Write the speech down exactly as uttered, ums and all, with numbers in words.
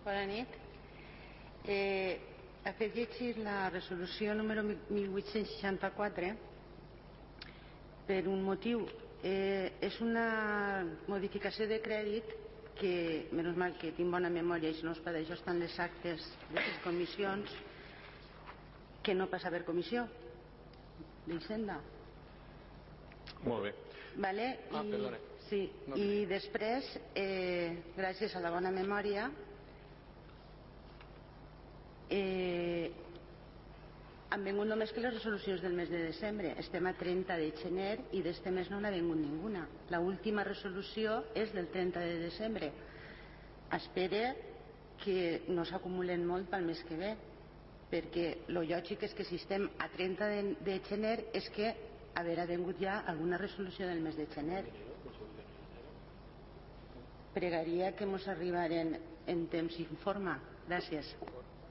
Bona nit. Eh, ha fet llegir la resolució número mil vuit-cents seixanta-quatre per un motiu. Eh, és una modificació de crèdit que, menys mal que tinc bona memòria i si no us per això estan les actes de les comissions, que no passa per comissió d'Hisenda. Molt bé. Vale? Ah, I, perdona. sí. No, I després, eh, gràcies a la bona memòria, eh, han vingut només que les resolucions del mes de desembre. Estem a trenta de gener i d'este mes no n'ha vingut ninguna. La última resolució és del trenta de desembre. Espere que no s'acumulen molt pel mes que ve, perquè el lògic és que si estem a trenta de, de gener és que haurà vingut ja alguna resolució del mes de gener. Pregaria que mos arribaren en temps i forma. Gràcies.